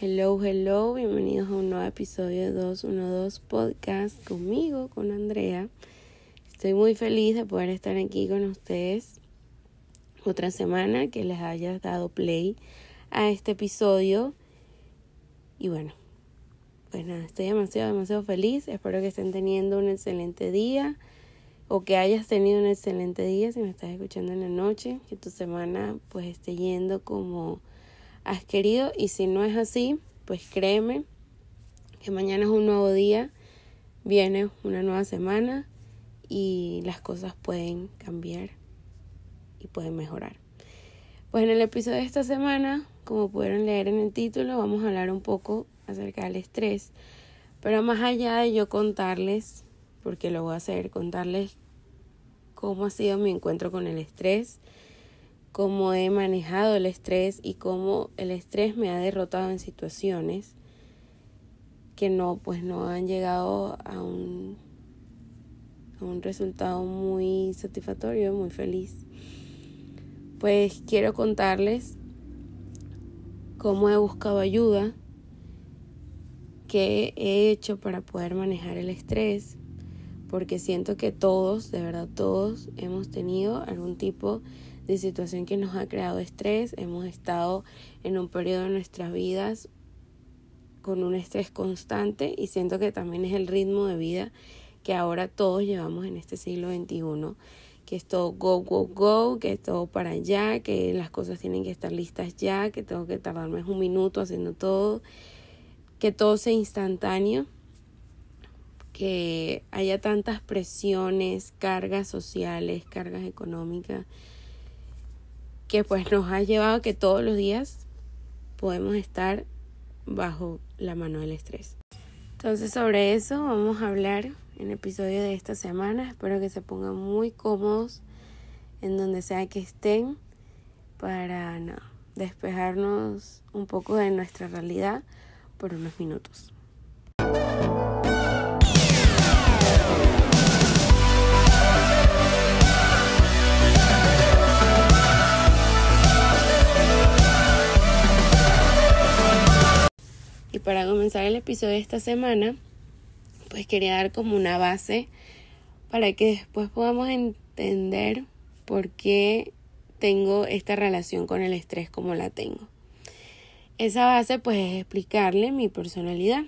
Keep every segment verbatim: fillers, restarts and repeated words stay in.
Hello, hello, bienvenidos a un nuevo episodio de doscientos doce Podcast conmigo, con Andrea. Estoy muy feliz de poder estar aquí con ustedes otra semana, que les haya dado play a este episodio. Y bueno, pues nada, estoy demasiado, demasiado feliz. Espero que estén teniendo un excelente día o que hayas tenido un excelente día si me estás escuchando en la noche. Que tu semana pues esté yendo como has querido, y si no es así, pues créeme que mañana es un nuevo día, viene una nueva semana y las cosas pueden cambiar y pueden mejorar. Pues en el episodio de esta semana, como pudieron leer en el título, vamos a hablar un poco acerca del estrés, pero más allá de yo contarles, porque lo voy a hacer, contarles cómo ha sido mi encuentro con el estrés, cómo he manejado el estrés y cómo el estrés me ha derrotado en situaciones que no, pues no han llegado a un, a un resultado muy satisfactorio, muy feliz. Pues quiero contarles cómo he buscado ayuda, qué he hecho para poder manejar el estrés, porque siento que todos, de verdad todos, hemos tenido algún tipo de situación que nos ha creado estrés. Hemos estado en un periodo de nuestras vidas con un estrés constante y siento que también es el ritmo de vida que ahora todos llevamos en este siglo veintiuno, que es todo go, go, go, que es todo para allá, que las cosas tienen que estar listas ya, que tengo que tardarme un minuto haciendo todo, que todo sea instantáneo, que haya tantas presiones, cargas sociales, cargas económicas, que pues nos ha llevado a que todos los días podemos estar bajo la mano del estrés. Entonces sobre eso vamos a hablar en el episodio de esta semana. Espero que se pongan muy cómodos en donde sea que estén para no, despejarnos un poco de nuestra realidad por unos minutos. Y para comenzar el episodio de esta semana, pues quería dar como una base para que después podamos entender por qué tengo esta relación con el estrés como la tengo. Esa base pues es explicarle mi personalidad.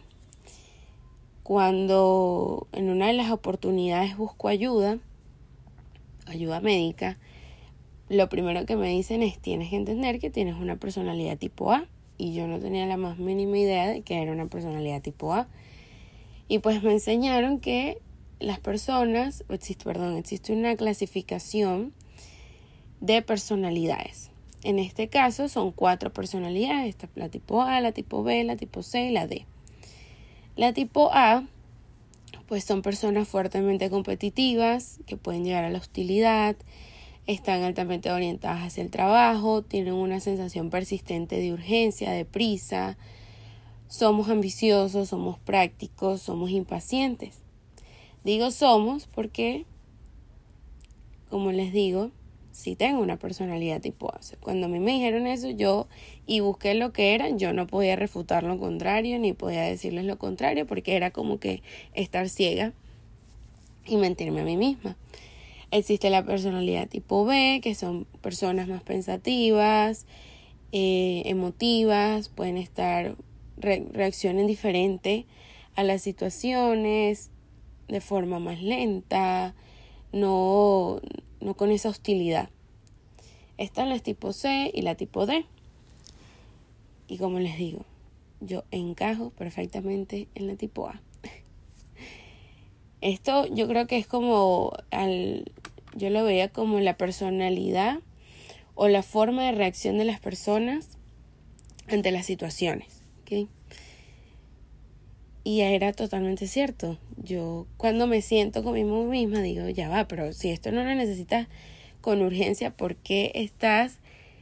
Cuando en una de las oportunidades busco ayuda, ayuda médica, lo primero que me dicen es: tienes que entender que tienes una personalidad tipo A. Y yo no tenía la más mínima idea de que era una personalidad tipo A. Y pues me enseñaron que las personas, existe, perdón, existe una clasificación de personalidades. En este caso son cuatro personalidades: está la tipo A, la tipo B, la tipo C y la D. La tipo A, pues son personas fuertemente competitivas, que pueden llegar a la hostilidad, están altamente orientadas hacia el trabajo, tienen una sensación persistente de urgencia, de prisa, somos ambiciosos, somos prácticos, somos impacientes. Digo somos porque, como les digo, sí tengo una personalidad tipo A. Cuando a mí me dijeron eso, yo y busqué lo que era, yo no podía refutar lo contrario, ni podía decirles lo contrario, porque era como que estar ciega y mentirme a mí misma. Existe la personalidad tipo B, que son personas más pensativas, eh, emotivas, pueden estar, re- reaccionen diferente a las situaciones, de forma más lenta, no, no con esa hostilidad. Están las tipo C y la tipo D. Y como les digo, yo encajo perfectamente en la tipo A. Esto yo creo que es como, al, yo lo veía como la personalidad o la forma de reacción de las personas ante las situaciones, ¿ok? Y era totalmente cierto. Yo cuando me siento conmigo misma digo, ya va, pero si esto no lo necesitas con urgencia, ¿por qué estás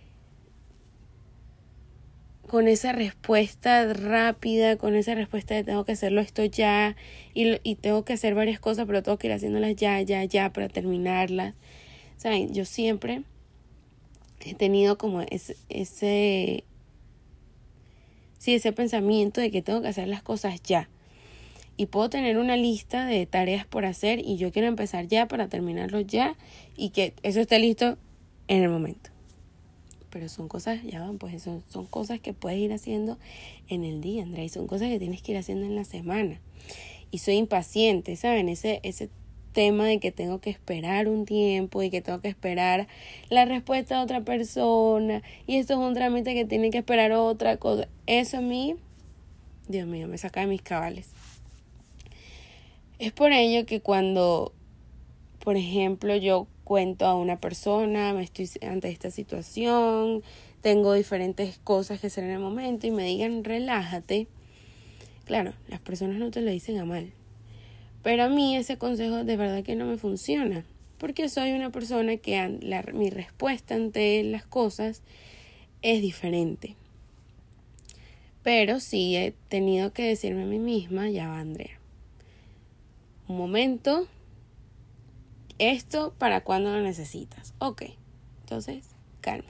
con esa respuesta rápida, con esa respuesta de tengo que hacerlo esto ya, y, y tengo que hacer varias cosas, pero tengo que ir haciéndolas ya, ya, ya para terminarlas? ¿Saben? Yo siempre he tenido como ese, ese Sí, ese pensamiento de que tengo que hacer las cosas ya. Y puedo tener una lista de tareas por hacer y yo quiero empezar ya para terminarlo ya y que eso esté listo en el momento. Pero son cosas, ya van, pues eso son cosas que puedes ir haciendo en el día, Andrea, y son cosas que tienes que ir haciendo en la semana. Y soy impaciente, ¿saben? Ese, ese tema de que tengo que esperar un tiempo y que tengo que esperar la respuesta de otra persona y esto es un trámite que tiene que esperar otra cosa. Eso a mí, Dios mío, me saca de mis cabales. Es por ello que cuando, por ejemplo, yo cuento a una persona, me estoy ante esta situación, tengo diferentes cosas que hacer en el momento y me digan relájate. Claro, las personas no te lo dicen a mal, pero a mí ese consejo de verdad que no me funciona, porque soy una persona que la, mi respuesta ante las cosas es diferente. Pero sí he tenido que decirme a mí misma, ya va, Andrea, un momento, esto para cuando lo necesitas. Ok, entonces, calma.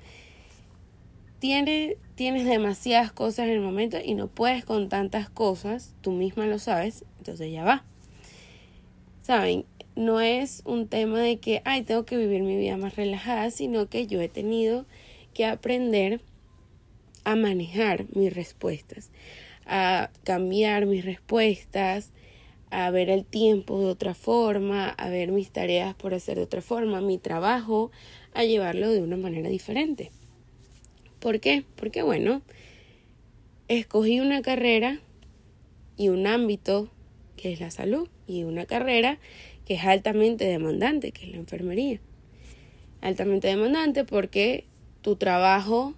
Tienes, tienes demasiadas cosas en el momento y no puedes con tantas cosas, tú misma lo sabes, entonces ya va. ¿Saben? No es un tema de que, ay, tengo que vivir mi vida más relajada, sino que yo he tenido que aprender a manejar mis respuestas, a cambiar mis respuestas, a ver el tiempo de otra forma, a ver mis tareas por hacer de otra forma, mi trabajo, a llevarlo de una manera diferente. ¿Por qué? Porque, bueno, escogí una carrera y un ámbito que es la salud y una carrera que es altamente demandante, que es la enfermería. Altamente demandante porque tu trabajo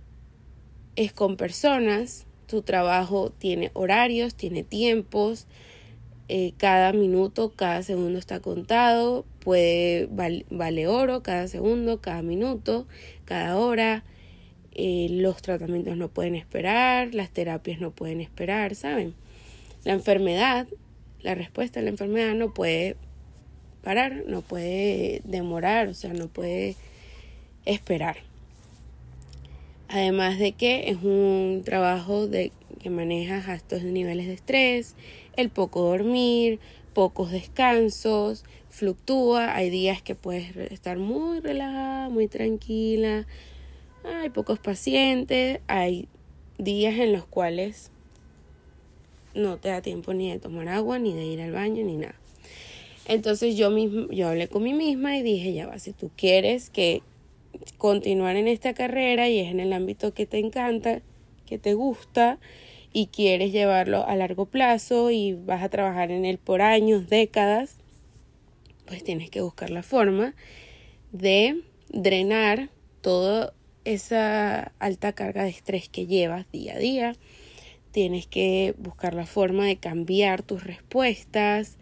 es con personas, tu trabajo tiene horarios, tiene tiempos, eh, cada minuto, cada segundo está contado, puede val- vale oro cada segundo, cada minuto, cada hora. Eh, los tratamientos no pueden esperar, las terapias no pueden esperar, ¿saben? La enfermedad, la respuesta a la enfermedad no puede parar, no puede demorar, o sea, no puede esperar. Además de que es un trabajo de, que maneja altos niveles de estrés, el poco dormir, pocos descansos, fluctúa, hay días que puedes estar muy relajada, muy tranquila, hay pocos pacientes, hay días en los cuales no te da tiempo ni de tomar agua, ni de ir al baño, ni nada. Entonces yo mismo, yo hablé con mí misma y dije, ya va, si tú quieres que continuar en esta carrera y es en el ámbito que te encanta, que te gusta y quieres llevarlo a largo plazo y vas a trabajar en él por años, décadas, pues tienes que buscar la forma de drenar toda esa alta carga de estrés que llevas día a día. Tienes que buscar la forma de cambiar tus respuestas.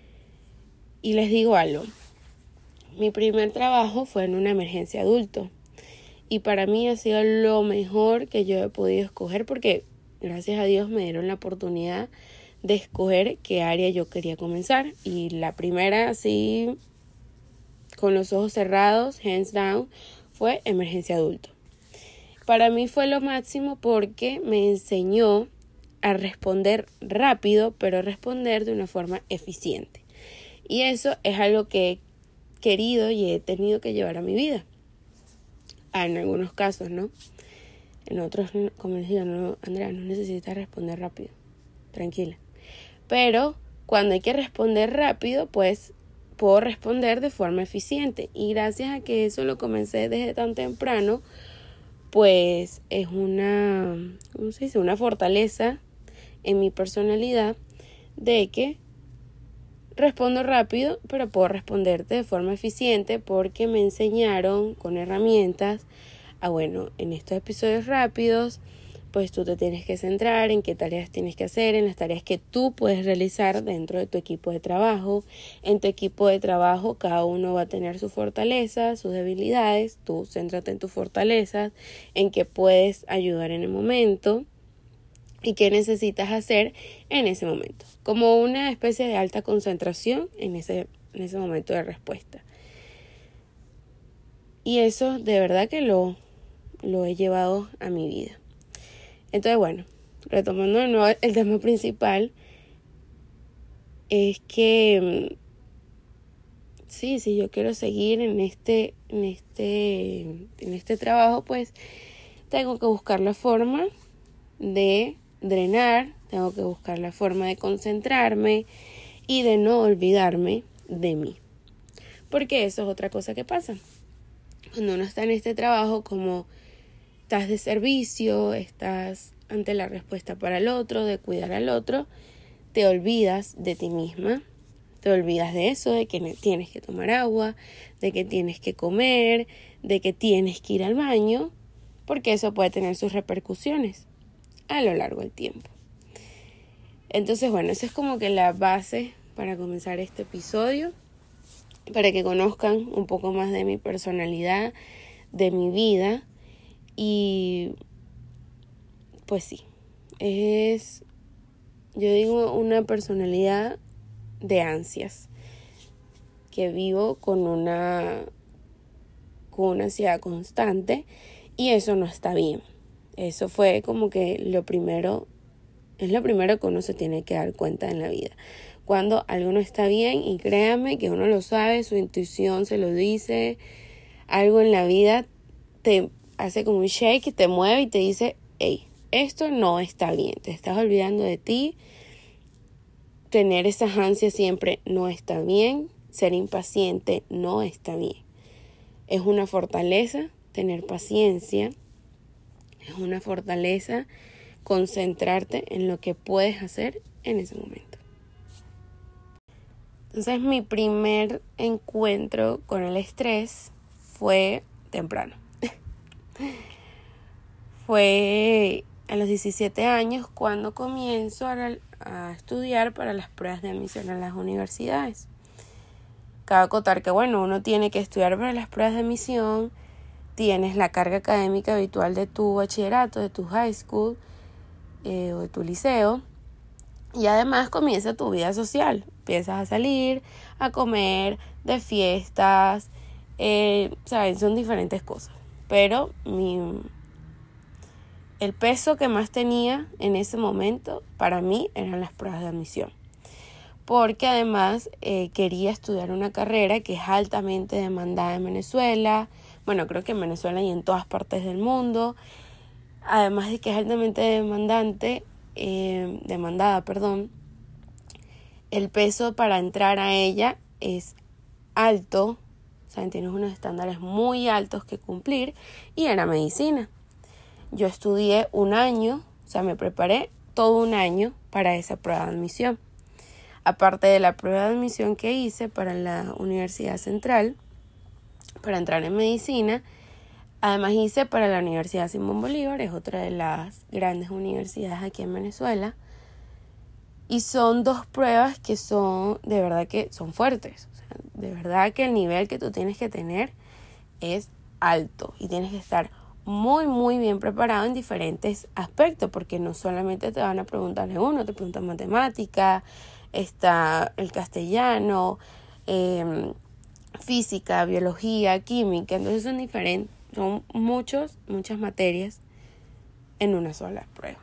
Y les digo algo, mi primer trabajo fue en una emergencia adulto y para mí ha sido lo mejor que yo he podido escoger porque gracias a Dios me dieron la oportunidad de escoger qué área yo quería comenzar y la primera así con los ojos cerrados, hands down, fue emergencia adulto. Para mí fue lo máximo porque me enseñó a responder rápido, pero responder de una forma eficiente. Y eso es algo que he querido y he tenido que llevar a mi vida. Ah, en algunos casos, ¿no? En otros, como les digo, no, Andrea, no necesitas responder rápido. Tranquila. Pero cuando hay que responder rápido, pues puedo responder de forma eficiente. Y gracias a que eso lo comencé desde tan temprano, pues es una, ¿cómo se dice? Una fortaleza en mi personalidad de que respondo rápido, pero puedo responderte de forma eficiente porque me enseñaron con herramientas a, bueno, en estos episodios rápidos, pues tú te tienes que centrar en qué tareas tienes que hacer, en las tareas que tú puedes realizar dentro de tu equipo de trabajo. En tu equipo de trabajo cada uno va a tener sus fortalezas, sus debilidades. Tú céntrate en tus fortalezas, en qué puedes ayudar en el momento y qué necesitas hacer en ese momento. Como una especie de alta concentración en ese, en ese momento de respuesta. Y eso de verdad que lo, lo he llevado a mi vida. Entonces, bueno, retomando de nuevo el tema principal, es que sí, si yo quiero seguir en este, en este, en este trabajo, pues tengo que buscar la forma de drenar, tengo que buscar la forma de concentrarme y de no olvidarme de mí. Porque eso es otra cosa que pasa. Cuando uno está en este trabajo, como estás de servicio, estás ante la respuesta para el otro, de cuidar al otro, te olvidas de ti misma, te olvidas de eso, de que tienes que tomar agua, de que tienes que comer, de que tienes que ir al baño, porque eso puede tener sus repercusiones a lo largo del tiempo. Entonces, bueno, esa es como que la base para comenzar este episodio, para que conozcan un poco más de mi personalidad, de mi vida. Y pues sí, es, yo digo, una personalidad de ansias, que vivo con una, con una ansiedad constante, y eso no está bien. Eso fue como que lo primero, es lo primero que uno se tiene que dar cuenta en la vida. Cuando algo no está bien, y créanme que uno lo sabe, su intuición se lo dice, algo en la vida te hace como un shake, te mueve y te dice, hey, esto no está bien, te estás olvidando de ti, tener esas ansias siempre no está bien, ser impaciente no está bien. Es una fortaleza tener paciencia, es una fortaleza concentrarte en lo que puedes hacer en ese momento. Entonces, mi primer encuentro con el estrés fue temprano. Fue a los diecisiete años cuando comienzo a, a estudiar para las pruebas de admisión a las universidades. Cabe acotar que, bueno, uno tiene que estudiar para las pruebas de admisión, tienes la carga académica habitual de tu bachillerato, de tu high school eh, o de tu liceo, y además comienza tu vida social. Empiezas a salir, a comer, de fiestas, eh, saben, son diferentes cosas. Pero mi, el peso que más tenía en ese momento para mí eran las pruebas de admisión. Porque además eh, quería estudiar una carrera que es altamente demandada en Venezuela. Bueno, creo que en Venezuela y en todas partes del mundo. Además de que es altamente demandante, eh, demandada, perdón. El peso para entrar a ella es alto, o sea, tienes unos estándares muy altos que cumplir, y era medicina. Yo estudié un año, o sea, me preparé todo un año para esa prueba de admisión. Aparte de la prueba de admisión que hice para la Universidad Central, para entrar en medicina, además hice para la Universidad Simón Bolívar, es otra de las grandes universidades aquí en Venezuela. Y son dos pruebas que son, de verdad que son fuertes. O sea, de verdad que el nivel que tú tienes que tener es alto. Y tienes que estar muy, muy bien preparado en diferentes aspectos. Porque no solamente te van a preguntar de uno, te preguntan matemática, está el castellano, eh, física, biología, química. Entonces son diferentes, son muchos, muchas materias en una sola prueba.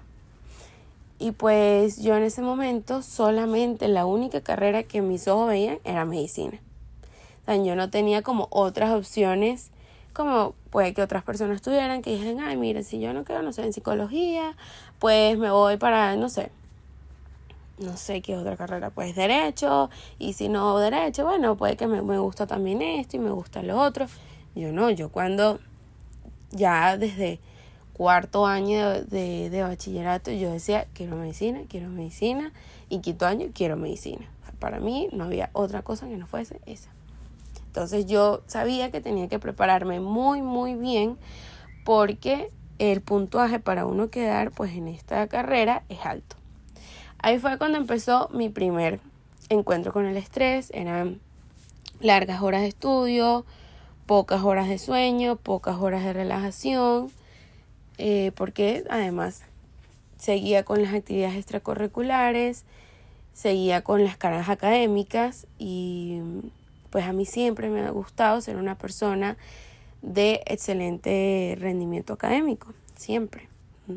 Y pues yo en ese momento solamente la única carrera que mis ojos veían era medicina. O sea, yo no tenía como otras opciones, como puede que otras personas tuvieran, que dijeran, ay, mira, si yo no quedo, no sé, en psicología, pues me voy para, no sé, no sé qué otra carrera, pues derecho, y si no derecho, bueno, puede que me, me gusta también esto y me gusta lo otro. Yo no, yo cuando ya desde cuarto año de, de, de bachillerato yo decía, quiero medicina, quiero medicina, y quinto año quiero medicina. O sea, para mí no había otra cosa que no fuese esa. Entonces yo sabía que tenía que prepararme muy, muy bien, porque el puntaje para uno quedar pues en esta carrera es alto. Ahí fue cuando empezó mi primer encuentro con el estrés. Eran largas horas de estudio, pocas horas de sueño, pocas horas de relajación, eh, porque además seguía con las actividades extracurriculares, seguía con las cargas académicas, y pues a mí siempre me ha gustado ser una persona de excelente rendimiento académico, siempre.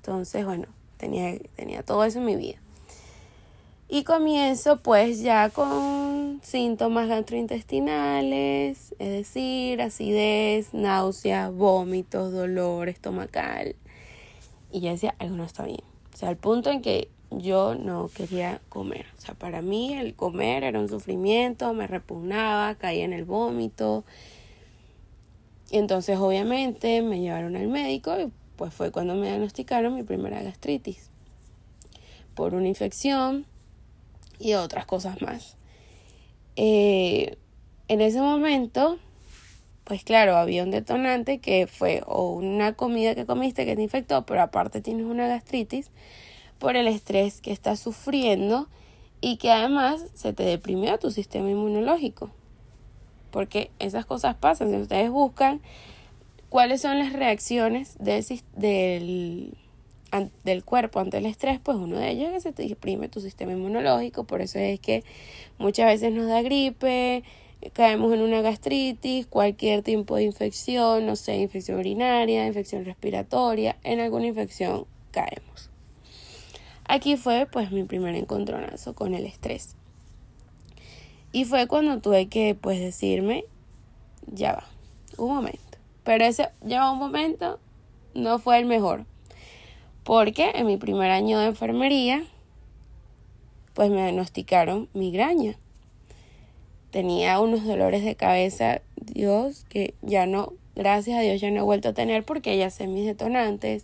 Entonces, bueno, tenía, tenía todo eso en mi vida. Y comienzo pues ya con síntomas gastrointestinales, es decir, acidez, náuseas, vómitos, dolor estomacal. Y ya decía, algo no está bien. O sea, al punto en que yo no quería comer. O sea, para mí el comer era un sufrimiento, me repugnaba, caía en el vómito. Y entonces obviamente me llevaron al médico y pues fue cuando me diagnosticaron mi primera gastritis. Por una infección y otras cosas más. Eh, en ese momento, pues claro, había un detonante que fue o una comida que comiste que te infectó, pero aparte tienes una gastritis por el estrés que estás sufriendo y que además se te deprimió tu sistema inmunológico. Porque esas cosas pasan. Si ustedes buscan cuáles son las reacciones del, del del cuerpo ante el estrés, pues uno de ellos es que se te deprime tu sistema inmunológico. Por eso es que muchas veces nos da gripe, caemos en una gastritis, cualquier tipo de infección, no sé, infección urinaria, infección respiratoria, en alguna infección caemos. Aquí fue pues mi primer encontronazo con el estrés. Y fue cuando tuve que pues decirme, ya va, un momento. Pero ese ya va un momento no fue el mejor. Porque en mi primer año de enfermería, pues me diagnosticaron migraña. Tenía unos dolores de cabeza, Dios, que ya no, gracias a Dios ya no he vuelto a tener porque ya sé mis detonantes.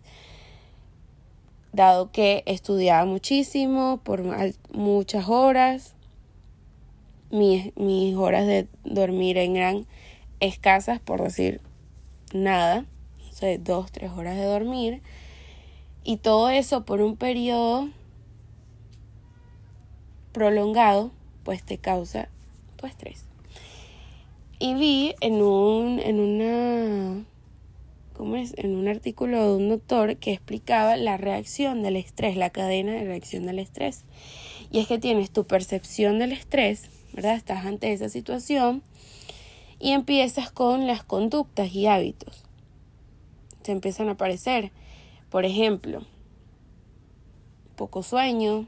Dado que estudiaba muchísimo, por muchas horas, mis, mis horas de dormir eran escasas, por decir nada. O sea, dos, tres horas de dormir. Y todo eso por un periodo prolongado, pues te causa tu estrés. Y vi en un, en una, ¿cómo es? En un artículo de un doctor que explicaba la reacción del estrés, la cadena de reacción del estrés. Y es que tienes tu percepción del estrés, ¿verdad? Estás ante esa situación y empiezas con las conductas y hábitos. Se empiezan a aparecer. Por ejemplo, poco sueño,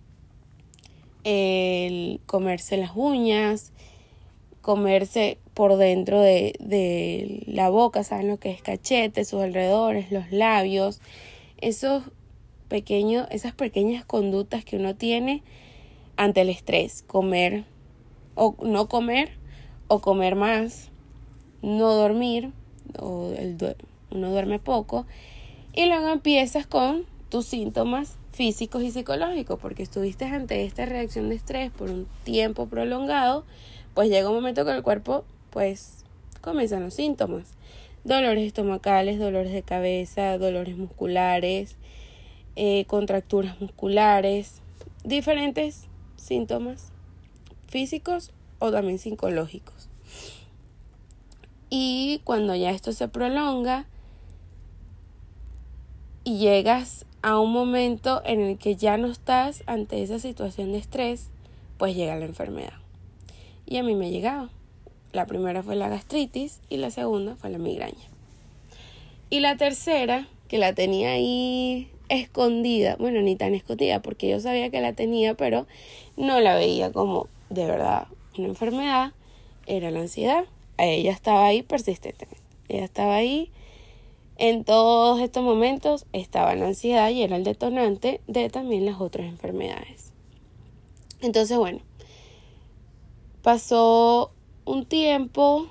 el comerse las uñas, comerse por dentro de, de la boca, ¿saben lo que es cachete, sus alrededores, los labios? Esos pequeños, esas pequeñas conductas que uno tiene ante el estrés, comer o no comer o comer más, no dormir, o el, uno duerme poco. Y luego empiezas con tus síntomas físicos y psicológicos, porque estuviste ante esta reacción de estrés por un tiempo prolongado, pues llega un momento que el cuerpo, pues, comienzan los síntomas. Dolores estomacales, dolores de cabeza, dolores musculares, eh, contracturas musculares, diferentes síntomas físicos o también psicológicos. Y cuando ya esto se prolonga, y llegas a un momento en el que ya no estás ante esa situación de estrés, pues llega la enfermedad. Y a mí me llegaba. La primera fue la gastritis y la segunda fue la migraña. Y la tercera, que la tenía ahí escondida, bueno, ni tan escondida porque yo sabía que la tenía, pero no la veía como de verdad una enfermedad, era la ansiedad. Ella estaba ahí persistentemente. Ella estaba ahí. En todos estos momentos estaba la ansiedad y era el detonante de también las otras enfermedades. Entonces, bueno, pasó un tiempo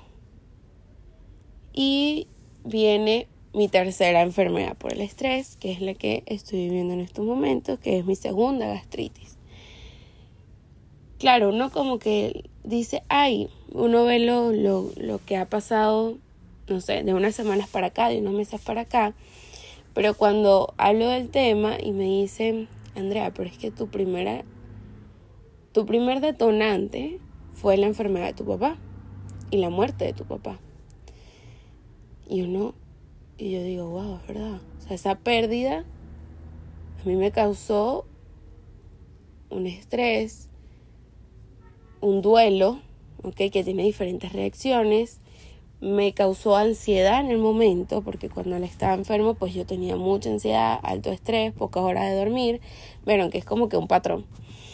y viene mi tercera enfermedad por el estrés, que es la que estoy viviendo en estos momentos, que es mi segunda gastritis. Claro, uno como que dice, ay, uno ve lo, lo, lo que ha pasado, no sé, de unas semanas para acá, de unos meses para acá, pero cuando hablo del tema y me dicen, Andrea, pero es que tu primera, tu primer detonante fue la enfermedad de tu papá y la muerte de tu papá. Y uno, y yo digo, wow, es verdad. O sea, esa pérdida a mí me causó un estrés, un duelo, ¿okay? Que tiene diferentes reacciones. me causó ansiedad en el momento, porque cuando él estaba enfermo, pues yo tenía mucha ansiedad, alto estrés, pocas horas de dormir. Bueno, que es como que un patrón.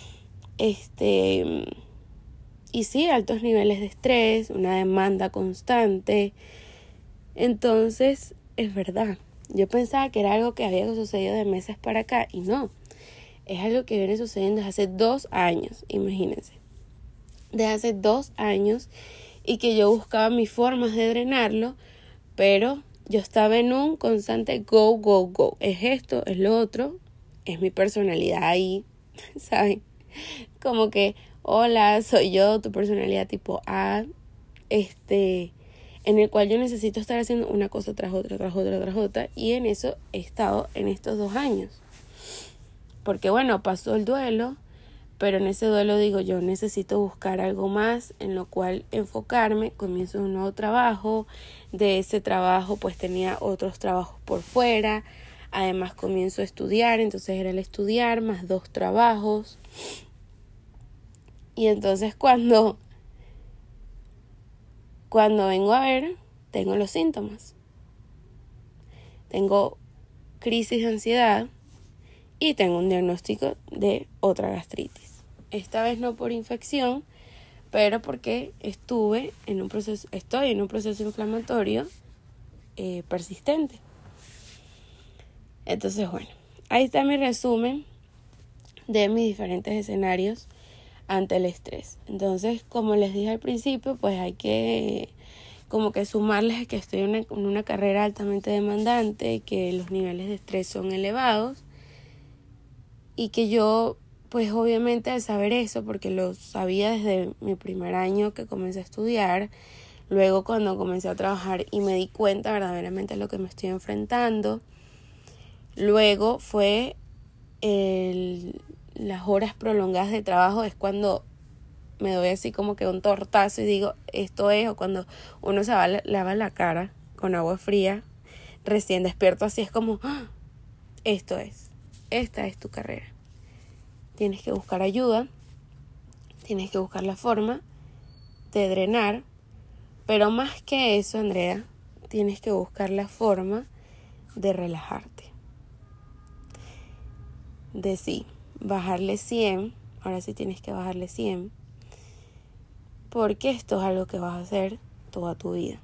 Este, y sí, altos niveles de estrés, una demanda constante. Entonces, es verdad. Yo pensaba que era algo que había sucedido de meses para acá, y no. Es algo que viene sucediendo desde hace dos años, imagínense. Desde hace dos años. Y que yo buscaba mis formas de drenarlo, pero yo estaba en un constante go, go, go. Es esto, es lo otro, es mi personalidad ahí, ¿saben? Como que, hola, soy yo, tu personalidad tipo A, este, en el cual yo necesito estar haciendo una cosa tras otra, tras otra, tras otra, y en eso he estado en estos dos años. Porque bueno, pasó el duelo, pero en ese duelo digo, yo necesito buscar algo más en lo cual enfocarme. Comienzo un nuevo trabajo. De ese trabajo pues tenía otros trabajos por fuera. Además comienzo a estudiar, entonces era el estudiar más dos trabajos. Y entonces cuando, cuando vengo a ver, tengo los síntomas. Tengo crisis de ansiedad y tengo un diagnóstico de otra gastritis. Esta vez no por infección, pero porque estuve en un proceso, estoy en un proceso inflamatorio eh, persistente. Entonces, bueno, ahí está mi resumen de mis diferentes escenarios ante el estrés. Entonces, como les dije al principio, pues hay que como que sumarles que estoy en una, en una carrera altamente demandante, que los niveles de estrés son elevados y que yo, pues obviamente al saber eso, porque lo sabía desde mi primer año que comencé a estudiar, luego cuando comencé a trabajar y me di cuenta verdaderamente de lo que me estoy enfrentando, luego fue el, las horas prolongadas de trabajo, es cuando me doy así como que un tortazo y digo, esto es, o cuando uno se va, lava la cara con agua fría, recién despierto, así es como, ¡ah! Esto es, esta es tu carrera. Tienes que buscar ayuda, tienes que buscar la forma de drenar, pero más que eso, Andrea, tienes que buscar la forma de relajarte. De sí, bajarle cien, ahora sí tienes que bajarle cien, porque esto es algo que vas a hacer toda tu vida.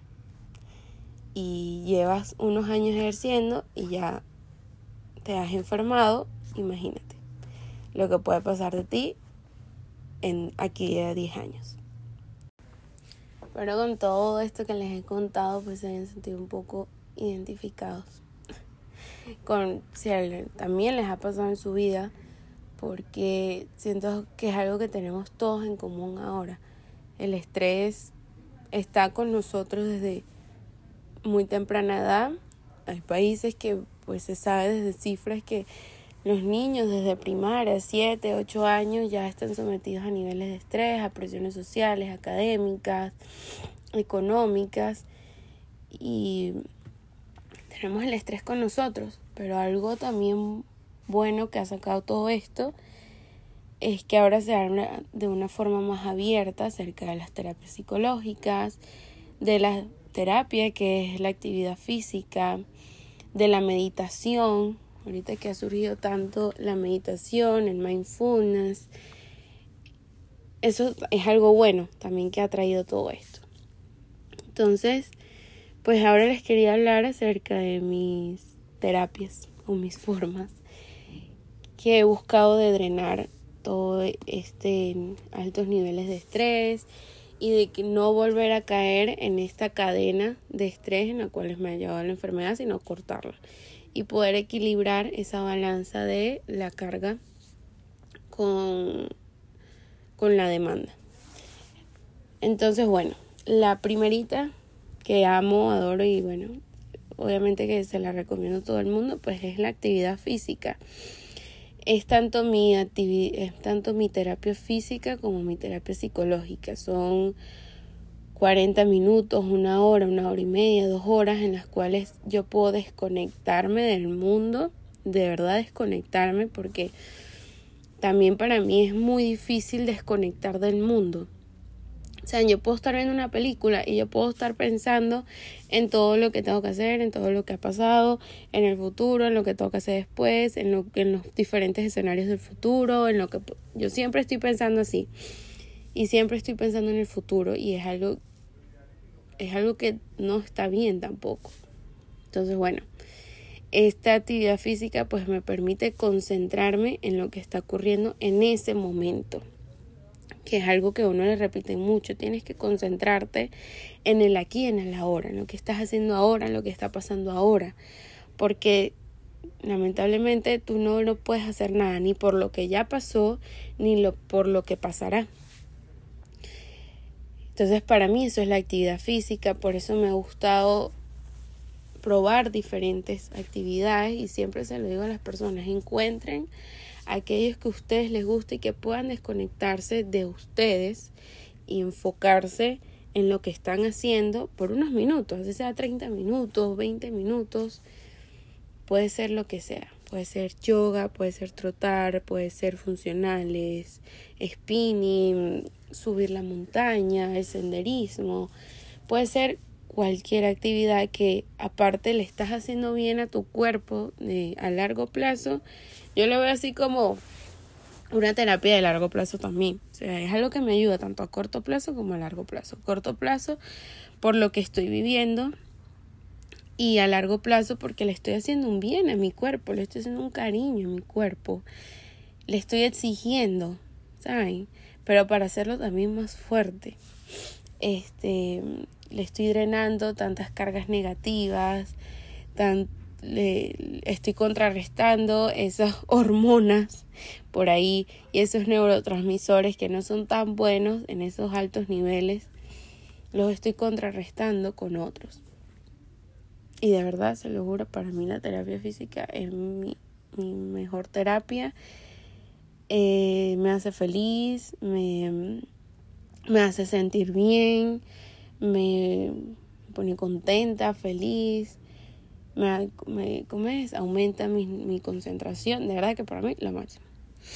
Y llevas unos años ejerciendo y ya te has enfermado, imagínate lo que puede pasar de ti en aquí a diez años. Pero con todo esto que les he contado, pues se hayan sentido un poco identificados con si también les ha pasado en su vida, porque siento que es algo que tenemos todos en común ahora. El estrés está con nosotros desde muy temprana edad. Hay países que pues se sabe desde cifras que los niños desde primaria, siete, ocho años, ya están sometidos a niveles de estrés, a presiones sociales, académicas, económicas, y tenemos el estrés con nosotros. Pero algo también bueno que ha sacado todo esto es que ahora se habla de una forma más abierta acerca de las terapias psicológicas, de la terapia que es la actividad física, de la meditación. Ahorita que ha surgido tanto la meditación, el mindfulness, eso es algo bueno también que ha traído todo esto. Entonces, pues ahora les quería hablar acerca de mis terapias o mis formas que he buscado de drenar todo este altos niveles de estrés y de que no volver a caer en esta cadena de estrés en la cual me ha llevado la enfermedad, sino cortarla y poder equilibrar esa balanza de la carga con, con la demanda. Entonces, bueno, la primerita que amo, adoro y bueno, obviamente que se la recomiendo a todo el mundo, pues es la actividad física. Es tanto mi actividad, es tanto mi terapia física como mi terapia psicológica. Son cuarenta minutos, una hora, una hora y media, dos horas en las cuales yo puedo desconectarme del mundo, de verdad desconectarme, porque también para mí es muy difícil desconectar del mundo. O sea, yo puedo estar viendo una película y yo puedo estar pensando en todo lo que tengo que hacer, en todo lo que ha pasado, en el futuro, en lo que tengo que hacer después, en, lo, en los diferentes escenarios del futuro, en lo que... Yo siempre estoy pensando así y siempre estoy pensando en el futuro y es algo, es algo que no está bien tampoco. Entonces, bueno, esta actividad física pues me permite concentrarme en lo que está ocurriendo en ese momento, que es algo que uno le repite mucho. Tienes que concentrarte en el aquí, en el ahora, en lo que estás haciendo ahora, en lo que está pasando ahora, porque lamentablemente tú no, no puedes hacer nada ni por lo que ya pasó ni lo, por lo que pasará. Entonces para mí eso es la actividad física, por eso me ha gustado probar diferentes actividades y siempre se lo digo a las personas, encuentren aquellos que a ustedes les guste y que puedan desconectarse de ustedes y enfocarse en lo que están haciendo por unos minutos, así sea treinta minutos, veinte minutos, puede ser lo que sea, puede ser yoga, puede ser trotar, puede ser funcionales, spinning, subir la montaña, el senderismo, puede ser cualquier actividad que aparte le estás haciendo bien a tu cuerpo eh, a largo plazo. Yo lo veo así como una terapia de largo plazo también. O sea, es algo que me ayuda tanto a corto plazo como a largo plazo. Corto plazo por lo que estoy viviendo y a largo plazo porque le estoy haciendo un bien a mi cuerpo, le estoy haciendo un cariño a mi cuerpo. Le estoy exigiendo, ¿saben? Pero para hacerlo también más fuerte. Este, le estoy drenando tantas cargas negativas, tan, le, estoy contrarrestando esas hormonas por ahí y esos neurotransmisores que no son tan buenos en esos altos niveles, los estoy contrarrestando con otros. Y de verdad, se lo juro, para mí la terapia física es mi, mi mejor terapia. Eh, me hace feliz, me... me hace sentir bien, me pone contenta, feliz, me, me ¿cómo es? Aumenta mi, mi concentración, de verdad que para mí lo máximo.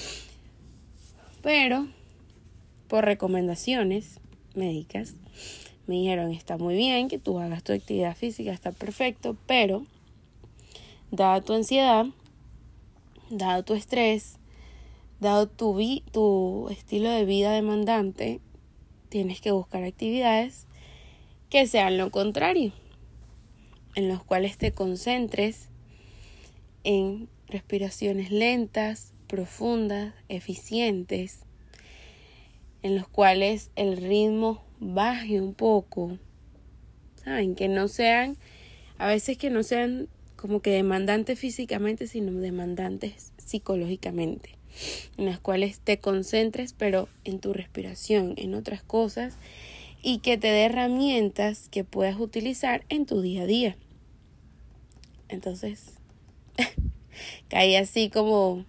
Pero por recomendaciones médicas me dijeron, está muy bien que tú hagas tu actividad física, está perfecto, pero dada tu ansiedad, dado tu estrés, dado tu, vi, tu estilo de vida demandante, tienes que buscar actividades que sean lo contrario, en los cuales te concentres en respiraciones lentas, profundas, eficientes, en los cuales el ritmo baje un poco, ¿saben? Que no sean, a veces que no sean como que demandantes físicamente, sino demandantes psicológicamente, en las cuales te concentres, pero en tu respiración, en otras cosas, y que te dé herramientas que puedas utilizar en tu día a día. Entonces, caí así como,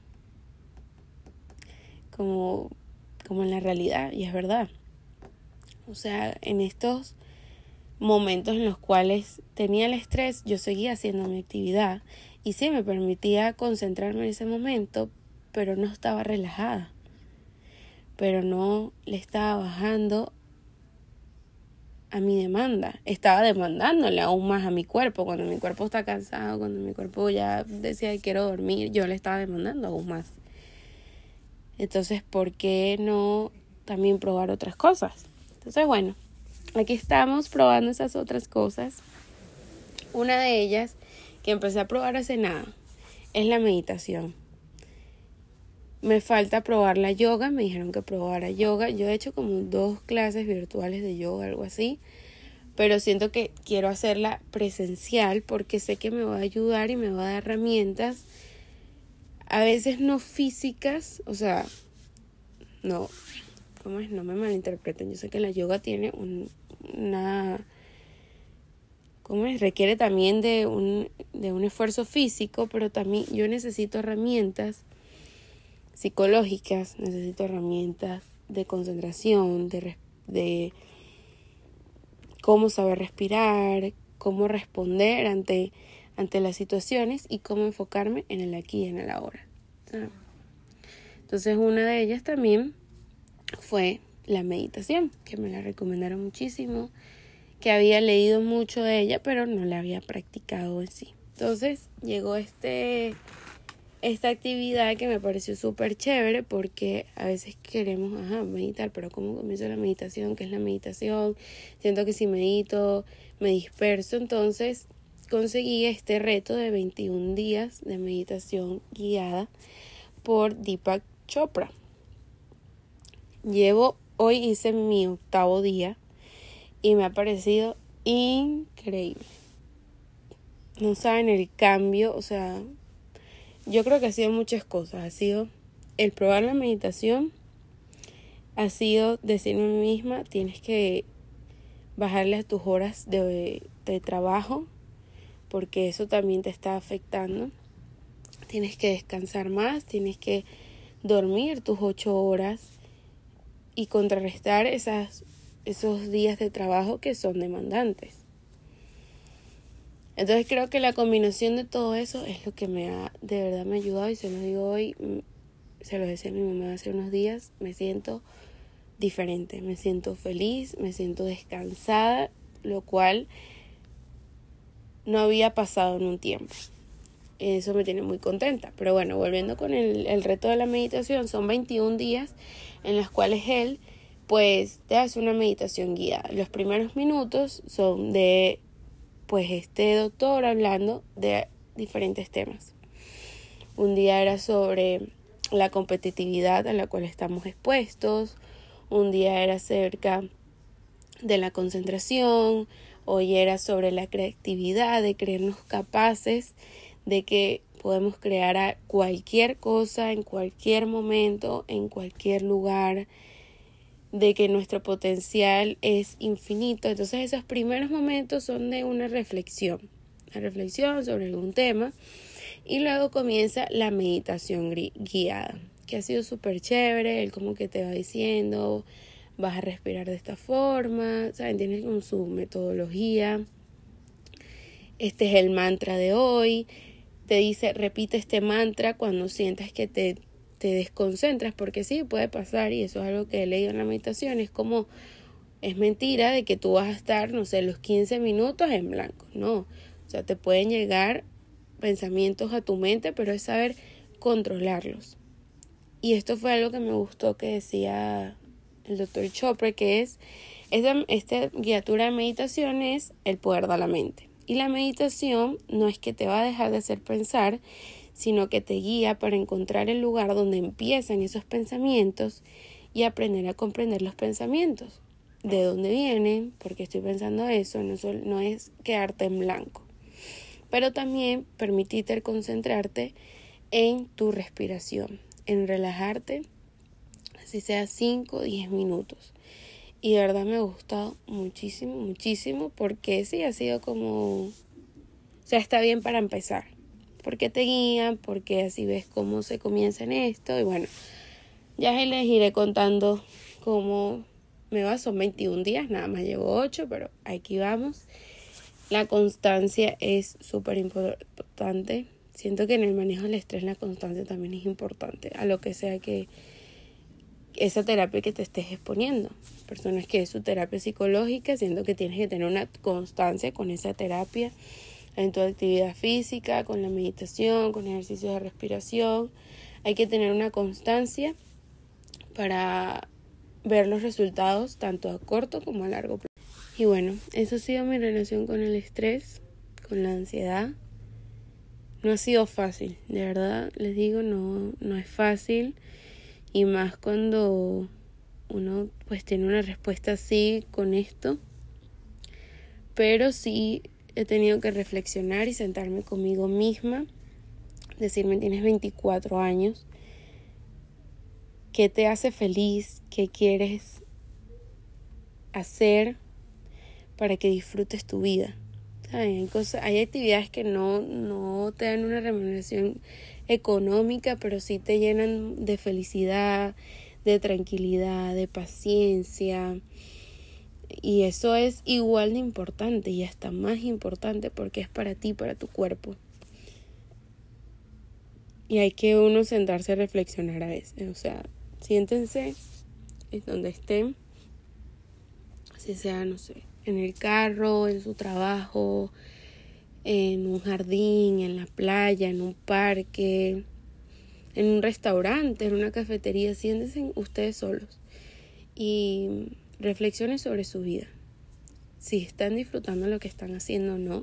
como, como en la realidad, y es verdad. O sea, en estos momentos en los cuales tenía el estrés, yo seguía haciendo mi actividad y sí me permitía concentrarme en ese momento, pero no estaba relajada, pero no le estaba bajando a mi demanda, estaba demandándole aún más a mi cuerpo. Cuando mi cuerpo está cansado, cuando mi cuerpo ya decía que quiero dormir, yo le estaba demandando aún más. Entonces, ¿por qué no también probar otras cosas? Entonces, bueno, aquí estamos probando esas otras cosas. Una de ellas que empecé a probar hace nada es la meditación. Me falta probar la yoga, me dijeron que probara yoga. Yo he hecho como dos clases virtuales de yoga, algo así, pero siento que quiero hacerla presencial porque sé que me va a ayudar y me va a dar herramientas, a veces no físicas, o sea, no, ¿cómo es? No me malinterpreten. Yo sé que la yoga tiene un, una, ¿cómo es? Requiere también de un, de un esfuerzo físico, pero también yo necesito herramientas psicológicas, necesito herramientas de concentración, de, de cómo saber respirar, cómo responder ante, ante las situaciones y cómo enfocarme en el aquí y en el ahora. Entonces, una de ellas también fue la meditación, que me la recomendaron muchísimo, que había leído mucho de ella, pero no la había practicado en sí. Entonces llegó este, esta actividad que me pareció súper chévere, porque a veces queremos ajá, meditar, pero ¿cómo comienzo la meditación? ¿Qué es la meditación? Siento que si medito me disperso. Entonces conseguí este reto de veintiún días de meditación guiada por Deepak Chopra. Llevo, hoy hice mi octavo día y me ha parecido increíble. No saben el cambio, o sea, yo creo que ha sido muchas cosas. Ha sido el probar la meditación, ha sido decirme a mí misma, tienes que bajarle a tus horas de, de trabajo, porque eso también te está afectando. Tienes que descansar más, tienes que dormir tus ocho horas y contrarrestar esas, esos días de trabajo que son demandantes. Entonces creo que la combinación de todo eso es lo que me ha, de verdad me ha ayudado, y se los digo hoy, se lo decía a mi mamá hace unos días, me siento diferente, me siento feliz, me siento descansada, lo cual no había pasado en un tiempo. Eso me tiene muy contenta. Pero bueno, volviendo con el, el reto de la meditación, son veintiún días en los cuales él pues te hace una meditación guiada. Los primeros minutos son de pues este doctor hablando de diferentes temas. Un día era sobre la competitividad a la cual estamos expuestos, un día era acerca de la concentración, hoy era sobre la creatividad, de creernos capaces de que podemos crear a cualquier cosa, en cualquier momento, en cualquier lugar, de que nuestro potencial es infinito. Entonces esos primeros momentos son de una reflexión, una reflexión sobre algún tema, y luego comienza la meditación guiada, que ha sido súper chévere. Él como que te va diciendo, vas a respirar de esta forma, ¿saben? Tienes como su metodología. Este es el mantra de hoy. Te dice, repite este mantra cuando sientas que te, te desconcentras, porque sí, puede pasar, y eso es algo que he leído en la meditación, es como, es mentira de que tú vas a estar, no sé, los quince minutos en blanco, no. O sea, te pueden llegar pensamientos a tu mente, pero es saber controlarlos. Y esto fue algo que me gustó que decía el doctor Chopra, que es, esta, esta guiatura de meditación es el poder de la mente. Y la meditación no es que te va a dejar de hacer pensar, sino que te guía para encontrar el lugar donde empiezan esos pensamientos y aprender a comprender los pensamientos. De dónde vienen, por qué estoy pensando eso, no, sol, no es quedarte en blanco. Pero también permitirte concentrarte en tu respiración, en relajarte, así sea cinco o diez minutos. Y de verdad me ha gustado muchísimo, muchísimo, porque sí, ha sido como, o sea, está bien para empezar, porque te guían, porque así ves cómo se comienza en esto, y bueno, ya les iré contando cómo me va. Son veintiún días, nada más llevo ocho, pero aquí vamos. La constancia es súper importante. Siento que en el manejo del estrés la constancia también es importante, a lo que sea que esa terapia que te estés exponiendo. Personas que es su terapia psicológica, siento que tienes que tener una constancia con esa terapia en tu actividad física, con la meditación, con ejercicios de respiración. Hay que tener una constancia para ver los resultados tanto a corto como a largo plazo. Y bueno, eso ha sido mi relación con el estrés, con la ansiedad. No ha sido fácil, de verdad les digo, no, no es fácil. Y más cuando uno pues tiene una respuesta así con esto. Pero sí he tenido que reflexionar y sentarme conmigo misma. Decirme, tienes veinticuatro años. ¿Qué te hace feliz? ¿Qué quieres hacer para que disfrutes tu vida? ¿Saben? Hay cosas, hay actividades que no, no te dan una remuneración económica, pero sí te llenan de felicidad, de tranquilidad, de paciencia. Y eso es igual de importante y hasta más importante porque es para ti, para tu cuerpo. Y hay que uno sentarse a reflexionar a veces. O sea, siéntense en donde estén, si sea, no sé, en el carro, en su trabajo, en un jardín, en la playa, en un parque, en un restaurante, en una cafetería. Siéntense ustedes solos y reflexionen sobre su vida. Si están disfrutando lo que están haciendo o no.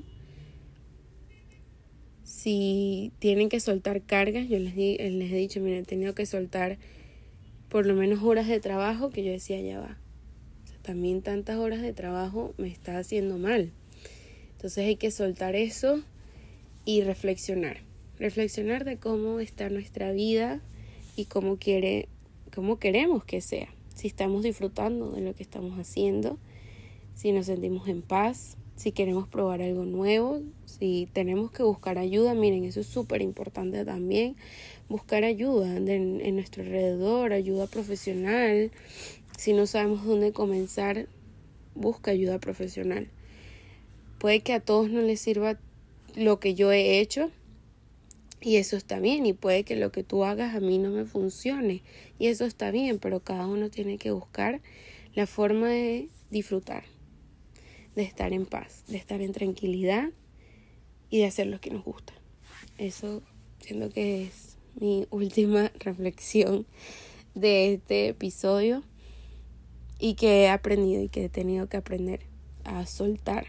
Si tienen que soltar cargas, yo les, di, les he dicho, miren, he tenido que soltar por lo menos horas de trabajo que yo decía, ya va. O sea, también tantas horas de trabajo me está haciendo mal. Entonces hay que soltar eso y reflexionar. Reflexionar de cómo está nuestra vida y cómo quiere, cómo queremos que sea. Si estamos disfrutando de lo que estamos haciendo, si nos sentimos en paz, si queremos probar algo nuevo, si tenemos que buscar ayuda. Miren, eso es súper importante también. Buscar ayuda de, en nuestro alrededor, ayuda profesional. Si no sabemos dónde comenzar, busca ayuda profesional. Puede que a todos no les sirva lo que yo he hecho y eso está bien, y puede que lo que tú hagas a mí no me funcione y eso está bien, pero cada uno tiene que buscar la forma de disfrutar, de estar en paz, de estar en tranquilidad y de hacer lo que nos gusta. Eso siento que es mi última reflexión de este episodio y que he aprendido y que he tenido que aprender a soltar.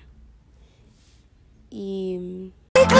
Y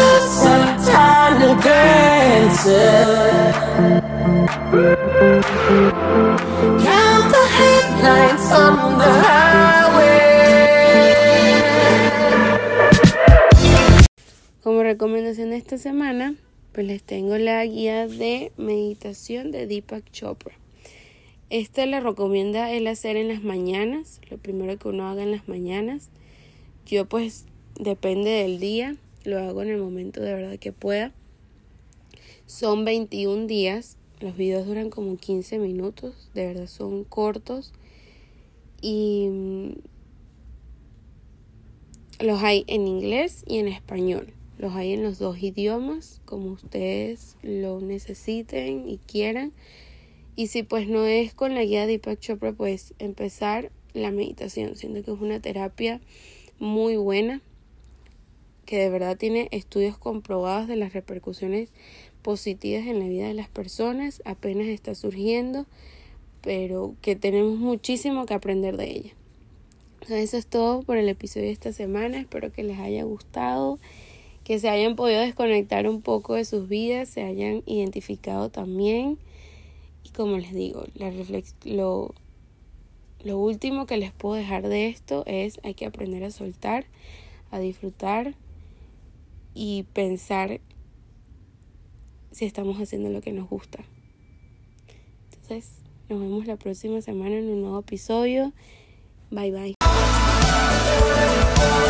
como recomendación de esta semana, pues les tengo la guía de meditación de Deepak Chopra. Esta la recomienda él hacer en las mañanas, lo primero que uno haga en las mañanas. Yo pues depende del día, lo hago en el momento de verdad que pueda. Son veintiún días, los videos duran como quince minutos, de verdad son cortos. Y los hay en inglés y en español. Los hay en los dos idiomas, como ustedes lo necesiten y quieran. Y si pues no es con la guía de Deepak Chopra, pues empezar la meditación. Siento que es una terapia muy buena, que de verdad tiene estudios comprobados de las repercusiones positivas en la vida de las personas. Apenas está surgiendo, pero que tenemos muchísimo que aprender de ella. Eso es todo por el episodio de esta semana. Espero que les haya gustado, que se hayan podido desconectar un poco de sus vidas, se hayan identificado también. Y como les digo, la reflex- lo, lo último que les puedo dejar de esto es: hay que aprender a soltar, a disfrutar y pensar si estamos haciendo lo que nos gusta. Entonces, nos vemos la próxima semana en un nuevo episodio. Bye bye.